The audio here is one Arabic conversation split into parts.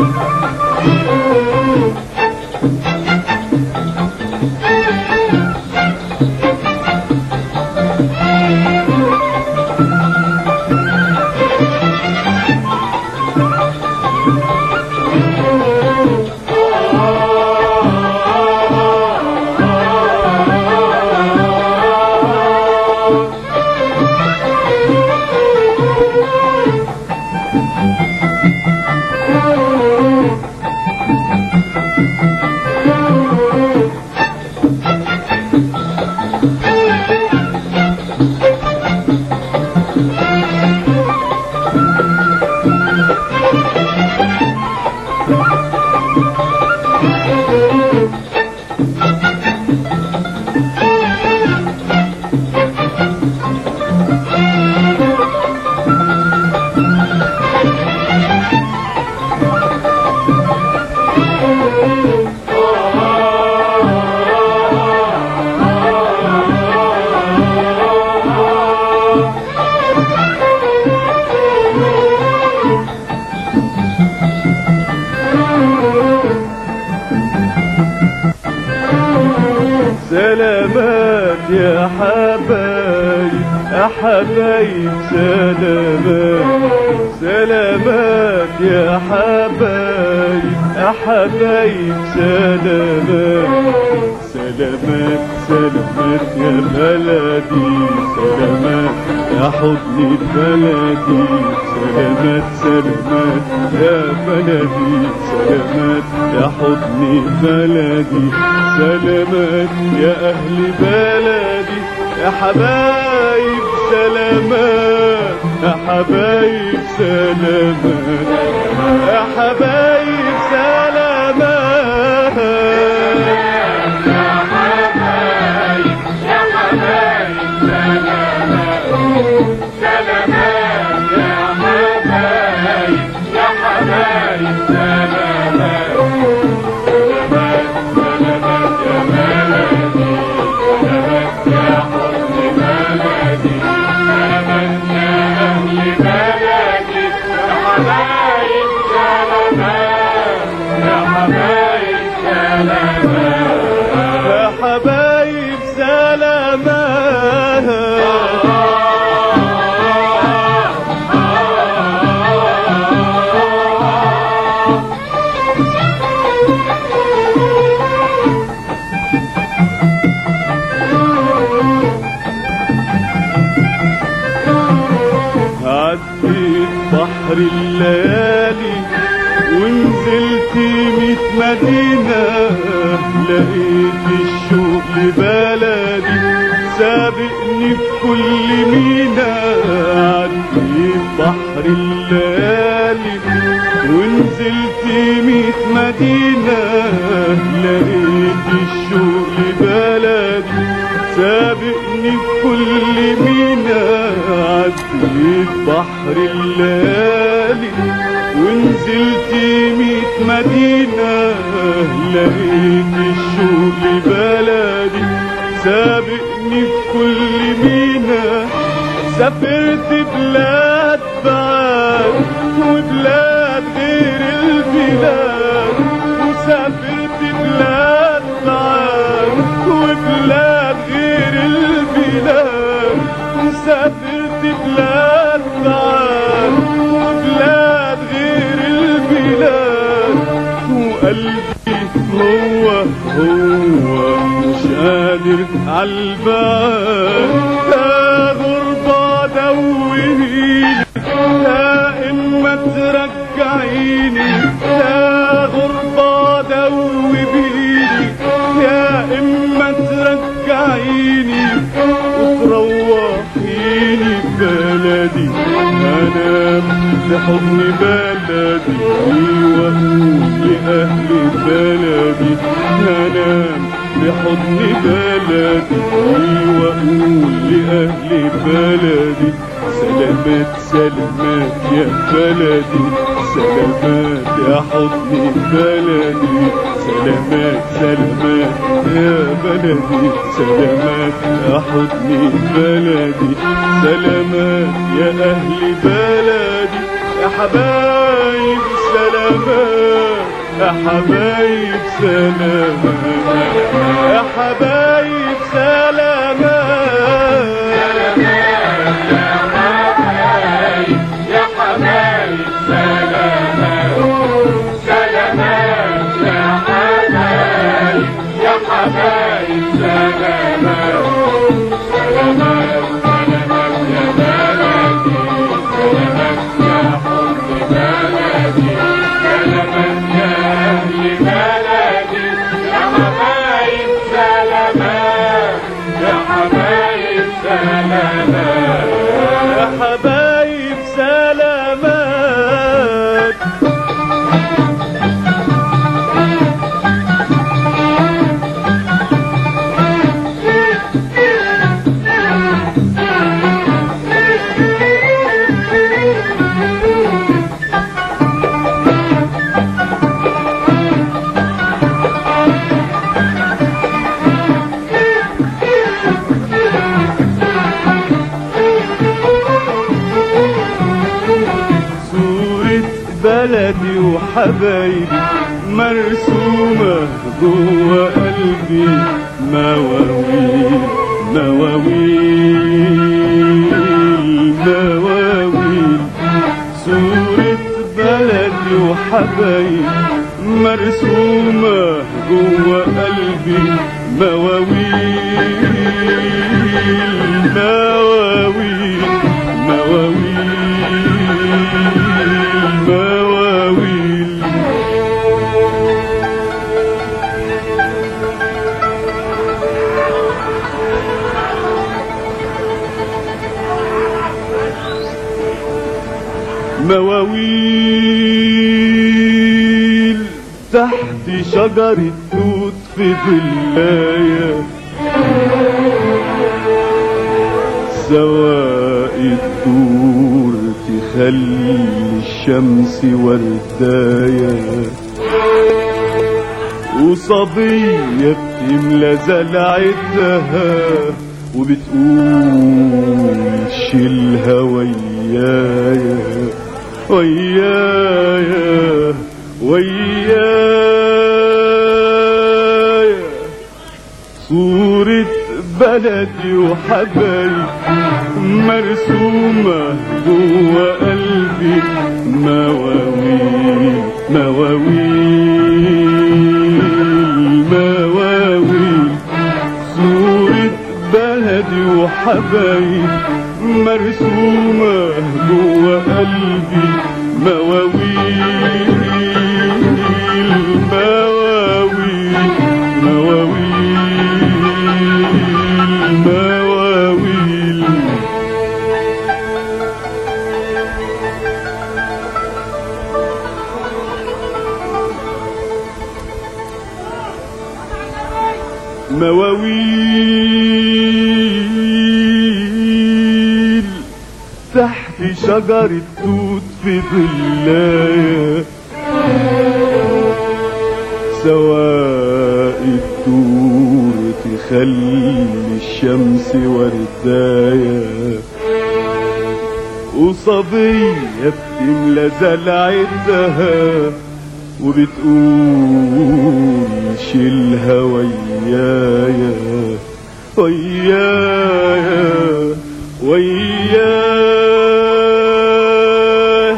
سلامات يا حبايب يا حبايب سلامات سلامات يا حبايب يا حبايب سلامات سلامات سلامات يا بلدي سلامات يا حضن بلدي سلامات سلامات يا بلدي سلامات يا حضن بلدي سلامات يا أهل بلدي يا حبايب سلامات يا حبايب سلامات يا حبايب سلامات يا حبايب يا حبايب سلامات سلامات يا حبايب يا حبايب سلامات عديت بحر الليالي ونزلت 100 مدينة لقيت الشوق لبلدي سابقني في كل مينا عديت بحر الليالي ونزلت 100 مدينة لقيت الشوق لبلدي سابقني في كل مينا عديت بحر الليالي ونزلت 100 مدينة لقيت الشوق لبلدي سابقني في كل مينا سافرت بلاد بعاد وبلاد غير البلاد وسافرت بلاد بعاد وبلاد غير البلاد وسافرت بلاد بعاد وبلاد غير البلاد وقلبي هو مش قادر عالبال يا غربة دويني يا إما ترجعيني يا غربة دوي بيني يا إما ترجعيني وتروحيني بلدي أنام لحضن بلدي وأقول لأهل بلدي أنام لحضن بلدي وأقول لأهل بلدي سلامات سلامات يا بلدي سلامات يا حضن بلدي سلامات سلامات يا بلدي سلامات يا حضن بلدي سلامات يا أهل بلدي يا حبايب سلامات يا حبايب سلامات يا حبايب سلامات يا حبايب سلامات سلامات يا حبايب يا حبايب سلامات سلامات سلامات يا بلدي سلامات يا حب بلدي سلامات يا أهل بلدي يا حبايب سلامات يا حبايب سلامات يا حبايب سلامات بلدي وحبايبي مرسومة جوا قلبي مواويل مواويل مواويل صورة بلدي وحبايبي مرسومة جوا قلبي مواويل مواويل مواويل مواويل تحت شجرة توت في ظلايا سواء الدور تخلي الشمس وردايا وصبية بتملى زلعتها وبتقول شيلها ويايا ويايا ويايا صورة بلدي وحبايب مرسومة جوا قلبي مواويل مواويل مواويل صورة بلدي وحبايب مرسومة جوا قلبي مواويل مواويل مواويل مواويل مواويل تحت شجرة توت في ظلايا سواء الدور تخلي الشمس وردايا وصبية بتملى زلعتها وبتقول شيلها ويايا ويايا ويايا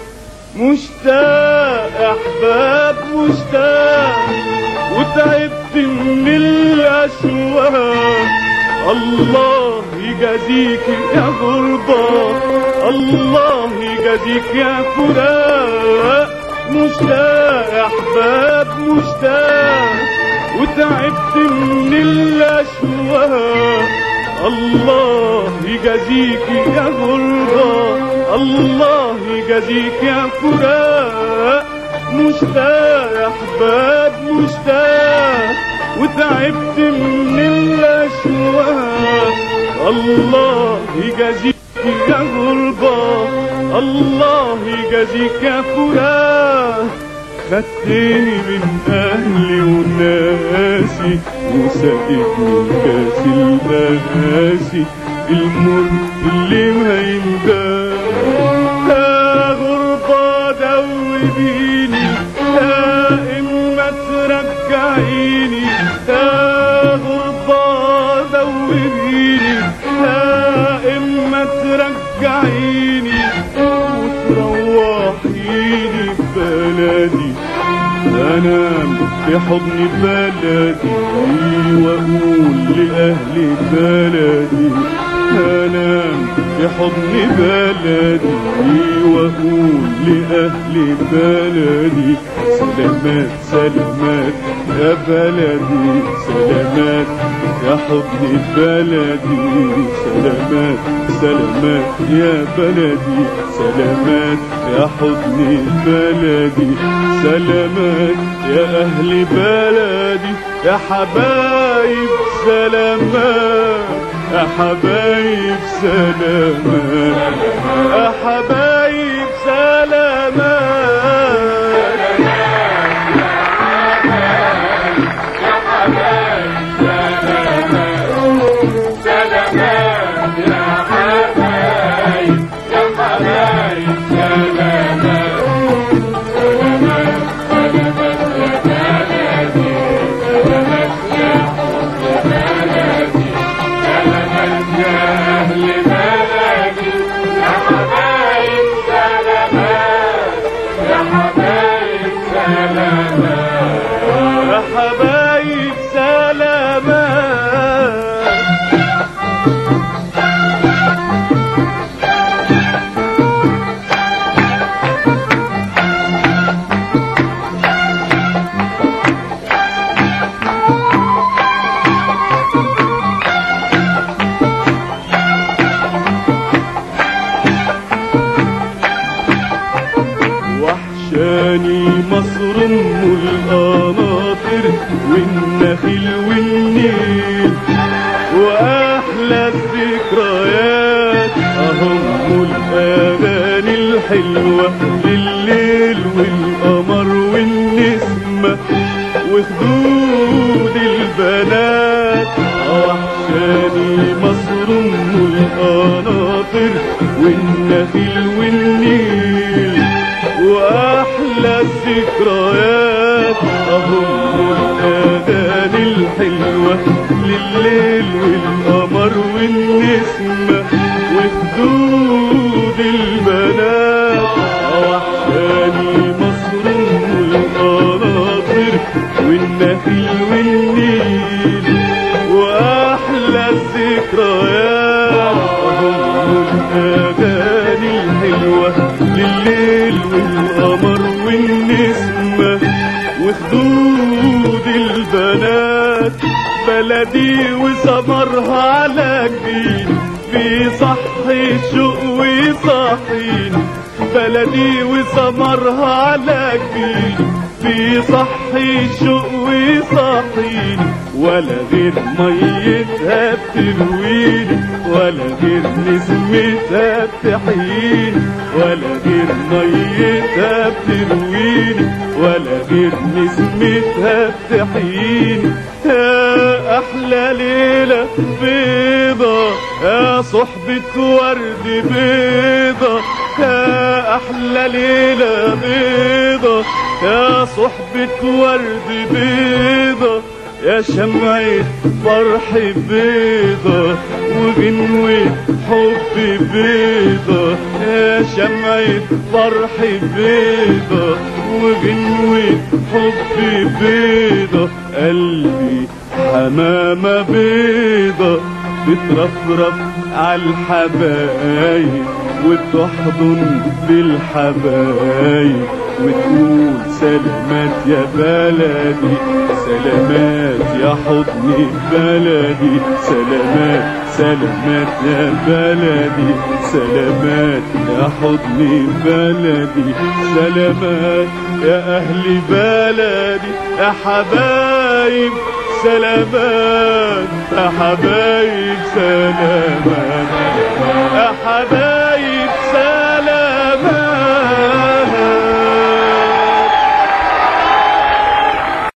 مشتاق احباب مشتاق وتعبت من الاشواق الله يجازيك يا غربة الله يجازيك يا فراق مشتاق احباب مشتاق وتعبت من الاشواق الله يجازيك يا غربة الله يجازيك يا فراق مشتاق احباب مشتاق وتعبت من الاشواق الله يجازيك يا غربة الله يجازيك يا فراق خدتني من اهلي وناسي وسقتني كاس المآسي المر اللي ما ينداس يا غربة دوبيني يا بلدي أنام في حضن بلدي وأقول لأهل بلدي أنام في حضن بلدي وأقول لأهل بلدي سلامات سلامات يا بلدي سلامات يا حضن بلدي سلامات سلامات يا بلدي سلامات يا حضن بلدي سلامات يا أهل بلدي يا حبايب سلامات يا حبايب سلامات يا حبايب سلامات حبايب سلامات وحشاني مصر ام القناطر والنخيل والنيل واحلى الذكريات اهم الاغاني الحلوه لليل والقمر والنسمه وخدود البنات وحشاني مصر ام القناطر والنخيل والنيل واحلى الذكريات اهم الاغاني الحلوه لليل والقمر والنسمه وخدود البنات وحشاني مصر ام القناطر والنخيل والنيل واحلى الذكريات اهم الاغاني الحلوه لليل والقمر والنسمة وخدود البنات بلدي وسمرها على جبين بيصحي الشوق ويصحيني بلدي وسمرها على جبين بيصحي الشوق ويصحيني ولا غير ميتها بترويني ولا غير نسمتها بتحييني ولا غير ميتها بترويني ولا غير نسمتها بتحييني يا أحلى ليلة بيضة يا صحبة ورد بيضة يا أحلى ليلة بيضة يا صحبة ورد بيضة يا شمعة فرح بيضة وغنوة حب بيضة يا شمعة فرح بيضة وغنوة حب بيضة قلبي حمامة بيضة بترفرف عالحبايب وتحضن بالحبايب وتقول سلامات يا بلدي سلامات يا حضن بلدي سلامات سلامات يا بلدي سلامات يا حضن بلدي سلامات يا أهل بلدي يا حبايب سلامات يا حبايب سلامات يا حبايب